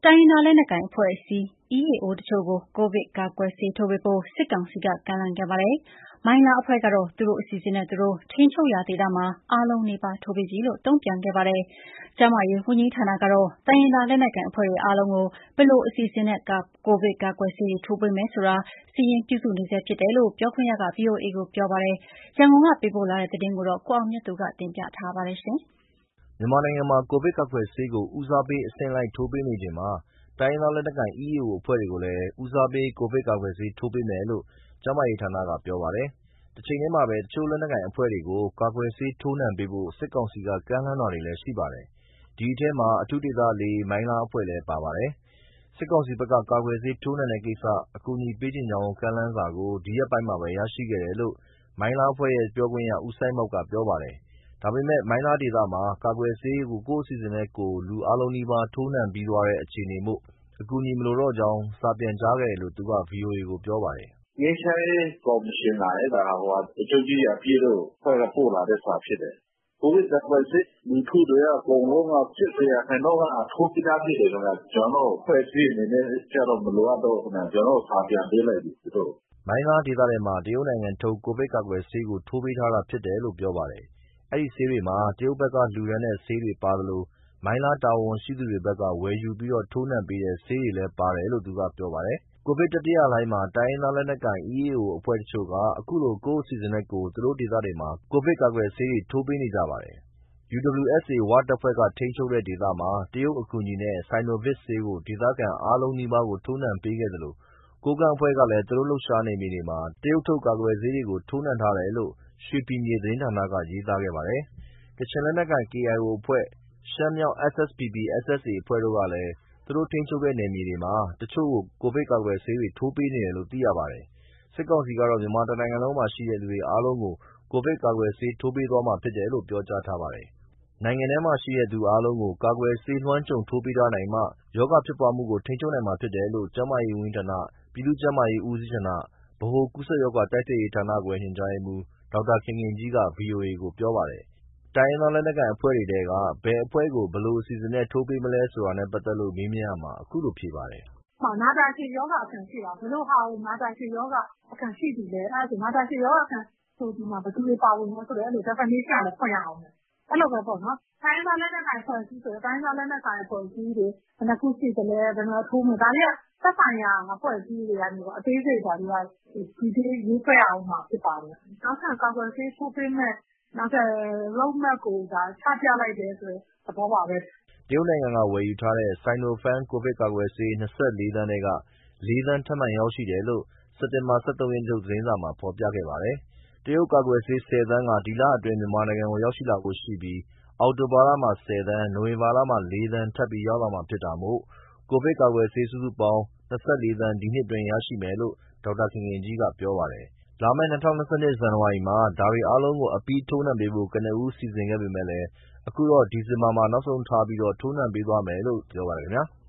တိုင်းရင်းသားလက်နက်ကိုင်အဖွဲ့အစည်း EAO တချို့ကို ကိုဗစ်ကာကွယ်ဆေးထိုးပေးဖို့ စစ်ကောင်စီက ကမ်းလှမ်းခဲ့ပါတယ်။ မိုင်းလားအဖွဲ့ကတော့ သူတို့အစီအစဉ်နဲ့သူတို့ ထိန်းချုပ်ရာဒေသမှာ အားလုံးနီးပါးထိုးပြီးပြီလို့ တုံ့ပြန်ခဲ့ပါတယ်။ ကျန်းမာရေးဝန်ကြီးဌာနကတော့ တိုင်းရင်းသားလက်နက်ကိုင်အဖွဲ့တွေအားလုံးကို ဘယ်လိုအစီအစဉ်နဲ့ ကိုဗစ်ကာကွယ်ဆေးတွေ ထိုးပေးမယ်ဆိုတာ စာရင်းပြုစုနေဆဲဖြစ်တယ်လို့ ပြောခွင့်ရက ဗွီအိုအေကိုပြောပါတယ်။ ရန်ကုန်ကပေးပို့လာတဲ့သတင်းကို ကိုအောင်မြတ်သူက တင်ပြထားပါတယ်။မြန်မာနိုင်ငံမှာ ကိုဗစ်ကာကွယ်ဆေးကို ဦးစားပေးအဆင့်လိုက်ထိုးပေးနေချိန်မှာ တိုင်းရင်းသားလက်နက်ကိုင် EAO အဖွဲ့တွေကိုလည်း ဦးစားပေး ကိုဗစ်ကာကွယ်ဆေးထိုးပေးမယ်လို့ ကျန်းမာရေးဌာနက ပြောပါတယ်။ တချိန်တည်းမှာပဲ တချို့လက်နက်ကိုင်အဖွဲ့တွေကို ကာကွယ်ဆေးထိုးနှံပေးဖို့ စစ်ကောင်စီက ကမ်းလှမ်းတာတွေလည်းရှိပါတယ်။ ဒီအထဲမှာ အထူးဒေသ 4 မိုင်းလားအဖွဲ့လည်းပါပါတယ်။ စစ်ကောင်စီဘက်က ကာကွယ်ဆေးထိုးနှံတဲ့ကိစ္စ အကူအညီပေးချင်ကြောင်း ကမ်းလှမ်းစာကို ဒီရက်ပိုင်းမှာပဲ ရရှိခဲ့တယ်လို့ မိုင်းလားအဖွဲ့ရဲ့ ပြောခွင့်ရ ဦးစိုင်းမောက် ကပြောပါတယ်။ ဒါပေမဲ့ မိုင်းလားဒေသမှာ ကာကွယ်ဆေးကို ကိုယ့်အစီအစဉ်နဲ့ကိုယ် လူအားလုံးနီးပါး ထိုးနှံပြီးသွားတဲ့ အခြေအနေမို့ အကူအညီမလိုတော့ကြောင်း စာပြန်ကြားခဲ့တယ်လို့ သူက ဗွီအိုအေကိုပြောပါတယ်။ “ငြိမ်းချမ်းရေးကော်မရှင်က ဗိုလ်ချုပ်ကြီးအပြည့်တို့အဖွဲ့က ပို့လာတဲ့စာဖြစ်တယ်။ ကိုဗစ်ကာကွယ်ဆေး လူထုတွေအကုန်လုံးက 80% က ထိုးပြီးသားဖြစ်တယ်ခင်ဗျ။ ကျနော်တို့အဖွဲ့အစည်းအနေနဲ့ကျတော့ မလိုအပ်တော့ဘူးခင်ဗျ။ ကျနော်တို့စာပြန်ပေးလိုက်ပြီသူတို့ကို။ ” မိုင်းလားဒေသထဲမှာ တရုတ်နိုင်ငံထုတ် ကိုဗစ်ကာကွယ်ဆေးကို ထိုးပေးထားတာဖြစ်တယ်လို့ ပြောပါတယ်။ အဲဒီဆေးတွေမှာ တရုတ်ဘက်က လှူဒါန်းတဲ့ဆေးတွေပါသလို မိုင်းလားတာဝန်ရှိသူတွေဘက်က ဝယ်ယူပြီး ထိုးနှံပေးတဲ့ ဆေးတွေလည်းပါတယ်လို့ သူကပြောပါတယ်။ ကိုဗစ်တတိယလှိုင်းမှာ တိုင်းရင်းသားလက်နက်ကိုင် EAO အဖွဲ့တချို့က အခုလို ကိုယ့်အစီအစဉ်နဲ့ကိုယ် သူတို့ဒေသတွေမှာ ကိုဗစ်ကာကွယ်ဆေးတွေ ထိုးပေးနေကြပါတယ်။ UWSA ဝတပ်ဖွဲ့က ထိန်းချုပ်တဲ့ဒေသမှာ တရုတ်အကူအညီနဲ့ Sinovac ဆေးကို ဒေသခံအားလုံးနီးပါးကို ထိုးနှံပေးခဲ့သလို ကိုးကန့်အဖွဲ့ကလည်း သူတို့လှုပ်ရှားနယ်မြေတွေမှာ တရုတ်ထုတ်ကာကွယ်ဆေးတွေကို ထိုးနှံထားတယ်လို့ ရွှေဖီမြေသတင်းဌာနက ရေးသားခဲ့ပါတယ်။ ကချင်လက်နက်ကိုင် KIO အဖွဲ့၊ ရှမ်းမြောက် SSPP/SSA အဖွဲ့တို့ကလည်း သူတို့ထိန်းချုပ်တဲ့နယ်မြေတွေမှာ တချို့ကို ကိုဗစ်ကာကွယ်ဆေးတွေ ထိုးပေးနေတယ်လို့ သိရပါတယ်။ စစ်ကောင်စီကတော့ မြန်မာတနိုင်ငံလုံးမှာရှိတဲ့သူအားလုံးကို ကိုဗစ်ကာကွယ်ဆေးထိုးပေးသွားမှာဖြစ်တယ်လို့ ပြောကြားထားပါတယ်။ နိုင်ငံထဲမှာရှိတဲ့သူအားလုံးကို ကာကွယ်ဆေးလွှမ်းခြုံထိုးပေးထားနိုင်မှ ရောဂါဖြစ်ပွားမှုကို ထိန်းချုပ်နိုင်မှာဖြစ်တယ်လို့ ကျန်းမာရေးဝန်ကြီးဌာန ပြည်သူ့ကျန်းမာရေးဦးစီးဌာန ဗဟိုကူးစက်ရောဂါတိုက်ဖျက်ရေးဌာနခွဲ ညွှန်ကြားရေးမှူး ဒေါက်တာခင်ခင်ကြီးက ဗွီအိုအေကိုပြောပါတယ်။ တိုင်းရင်းသားလက်နက်ကိုင်အဖွဲ့တွေထဲက ဘယ်အဖွဲ့ကို ဘယ်လိုအစီအစဉ်နဲ့ ထိုးပေးမလဲဆိုတာနဲ့ပတ်သက်လို့ မေးမြန်းရာမှာ အခုလိုဖြေပါတယ်။ “နာတာရှည်ရောဂါအခံရှိတာ ဘယ်လိုဟာကို နာတာရှည်ရောဂါအခံရှိသူလဲ။ အဲဒါဆိုနာတာရှည်ရောဂါအခံဆိုဒီမှာ ဘယ်သူတွေပါဝင်လဲဆိုတဲ့ definition လည်းဖွင့်ရအောင်မယ်။ အဲလိုပဲပေါ့နော်။ တိုင်းရင်းသားလက်နက်ကိုင်အဖွဲ့အစည်းဆိုရင် တိုင်းရင်းသားလက်နက်ကိုင်အဖွဲ့အစည်းတွေ ဘယ်နှစ်ခုရှိသလဲ၊ ဘယ်နှစ်ထိုးမလဲ ဒါတွေကသက်ဆိုင်ရာအဖွဲ့အစည်းတွေကနေပြီးတော့ အသေးစိတ်ဒါတွေက detail ရေးဆွဲရဦးမှာဖြစ်ပါတယ်။ နောက်ထပ်ကာကွယ်ဆေးထိုးပေးမယ့် နောက်ထပ် road map ကိုချပြလိုက်တယ်ဆိုတဲ့သဘောပါပဲ။ ” တရုတ်နိုင်ငံက ဝယ်ယူထားတဲ့ Sinopharm ကိုဗစ်ကာကွယ်ဆေး ၂၄ သန်းထဲက ၄ သန်း ထပ်မံရောက်ရှိတယ်လို့ စက်တင်ဘာ ၁၃ ရက်ထုတ်သတင်းစာမှာ ဖော်ပြခဲ့ပါတယ်။ တရုတ်ကာကွယ်ဆေး ၁၀ သန်းက ဒီလအတွင်း မြန်မာနိုင်ငံကို ရောက်ရှိလာဖို့ရှိပြီး အောက်တိုဘာလမှာ ၁၀ သန်း၊ နိုဝင်ဘာလမှာ ၄ သန်း ထပ်ပြီးရောက်လာမှာဖြစ်တာမို့ ကိုဗစ်ကာကွယ်ဆေး စုစုပေါင်း ၂၄ သန်း ဒီနှစ်အတွင်း ရရှိမယ်လို့ ဒေါက်တာခင်ခင်ကြီးက ပြောပါတယ်။ လာမယ့် ၂၀၂၂ ဇန်နဝါရီမှာ ဒါတွေအားလုံးကို အပြီးထိုးနှံပေးဖို့ ကနဦးစီစဉ်ခဲ့ပေမဲ့ အခုတော့ ဒီဇင်ဘာမှာ နောက်ဆုံးထားပြီး ထိုးနှံပေးသွားမယ်လို့ ပြောပါတယ်ခင်ဗျာ။